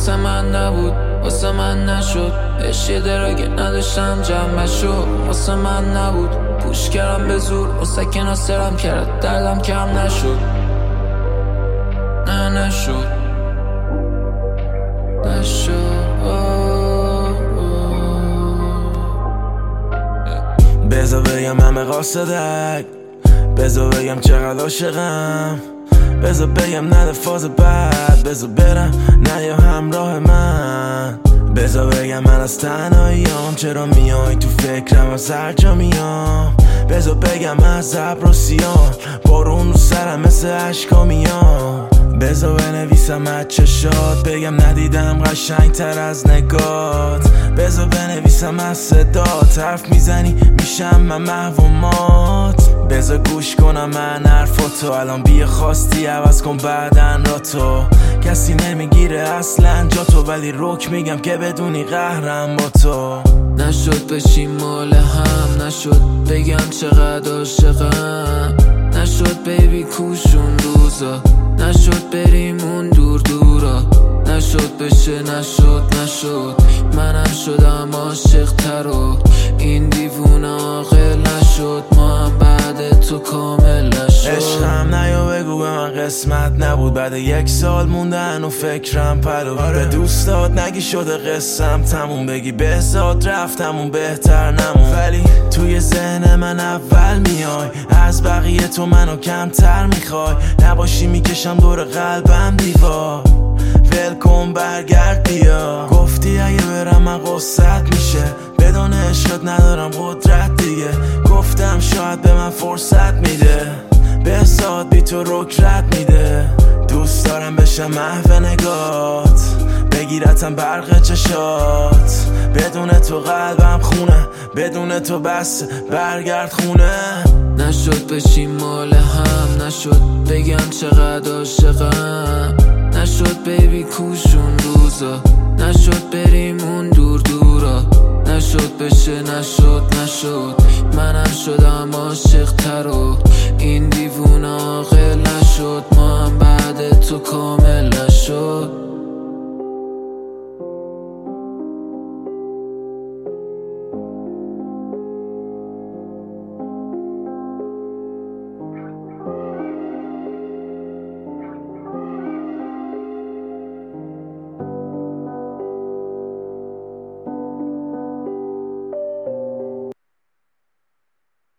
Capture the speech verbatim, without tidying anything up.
واسه من نبود، واسه من نشد. عشق درگه نداشتم جمع شد، واسه من نبود. پوش کردم به زور، واسه که ناصرم کرد دردم کم نشد. نه نشد نشد. بذار بگم همه قاصدک، بذار بگم چقدر عاشقم، بذار بگم نده فاز بد، بذار برم نه یا همراه من، بذار بگم من از تنهاییام چرا میای تو فکرم از هر جا میام، بذار بگم از ابر و سیاه بارون رو سرم مثل عشقا میام، بذار بنویسم از چشات بگم ندیدم قشنگ تر از نگات، بذار بنویسم از صدات حرف میزنی میشم من محو و مات، بذار گوش کنم من حرفاتو الان بیا خواستی عوض کن بعدن را تو، کسی نمیگیره اصلا جا تو ولی روک میگم که بدونی قهرم با تو. نشد بشیم مال هم، نشد بگم چقدر عاشقم، نشد بیبی کوشون روزا، نشد بریم اون دور دورا، نشد بشه نشد نشد. منم شدم عاشق تر و این دیوونه عاقل نشد، ما هم بعد تو کامل نشد. عشقم نیا بگو به من قسمت نبود، بعد یک سال موندن و فکرم پلو آره. به دوستات نگی شده قسم تموم، بگی بهزاد رفتمون بهتر نمون، ولی توی ذهن من اول میای، از بقیه تو منو کمتر میخوای، نباشی میکشم دور قلبم دیوار، ول کن برگرد بیا، گفتی اگه برم من قصت میشه، بدون عشقت ندارم قدرت دیگه، گفتم شاید به من فرصت میده، بهزاد بی تو رک رد میده، دوست دارم بشم محو نگات، بگیرتم برق چشات، بدون تو قلبم خونه، بدون تو بس برگرد خونه. نشد بشیم مال هم، نشد بگم چقدر عاشقم، نشد بیبی کوشون روزا، نشد بریم اون دور دورا، نشد بشه نشد نشد. منم شدم عاشق تر و این دیوونه عاقل نشد، ما هم بعد تو کامل نشد.